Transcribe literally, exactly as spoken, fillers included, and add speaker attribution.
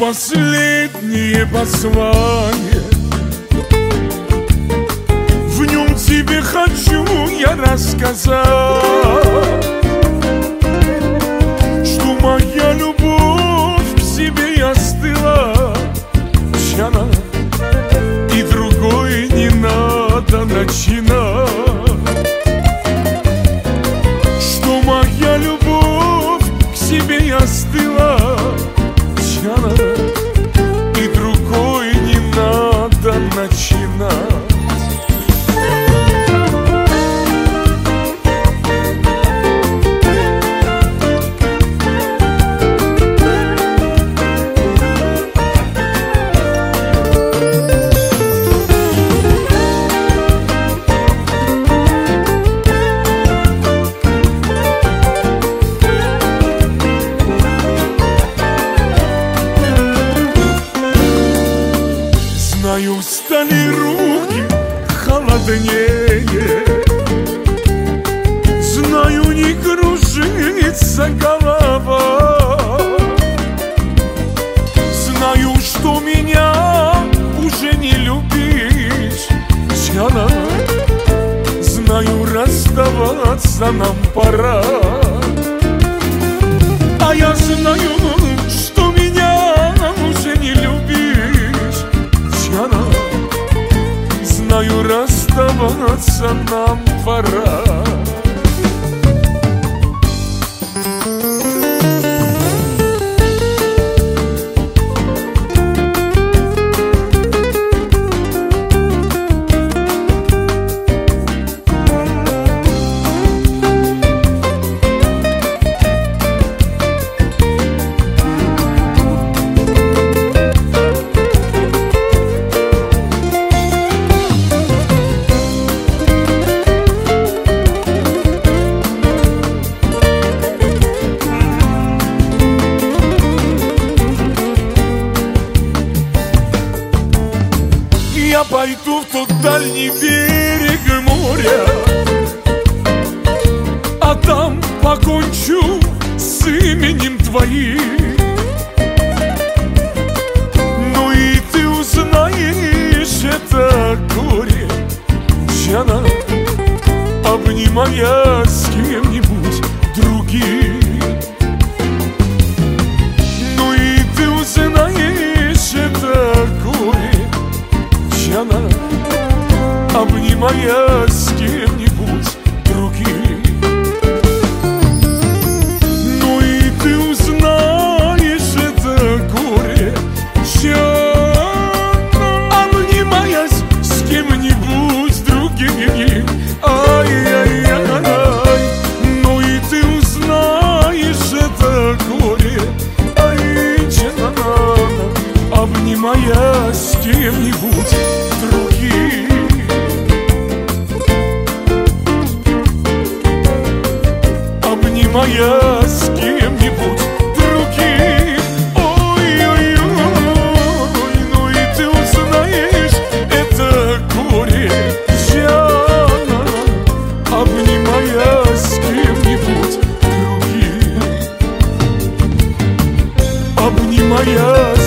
Speaker 1: последнее послание. В нем тебе хочу я рассказать, что моя любовь к себе остыла, чана, и другой не надо начинать. Что моя любовь к себе остыла, чана, и другой не надо начинать. Знаю, стали руки холоднее, знаю, не кружится голова, знаю, что меня уже не любишь, Чана, знаю, расставаться нам пора. А я знаю, что меня уже не любишь, Чана, знаю, расставаться нам пора. Я пойду в тот дальний берег моря, а там покончу с именем твоим. Ну и ты узнаешь это горе, Чана, обнимая с кем-нибудь другим. Ну и ты узнаешь это горе, Чана, обнимая с кем-нибудь другим. Ну и ты узнаешь это горе, Чана, обнимаясь с кем-нибудь другим. Ай-яй-яй-яй. Ну и ты узнаешь это горе, ай, Чана, обнимая с кем-нибудь другим. Обнимая с кем-нибудь другим. Ой-ой-ой. Ну и ты узнаешь это горе, Чана, обнимая с кем-нибудь другим. Обнимая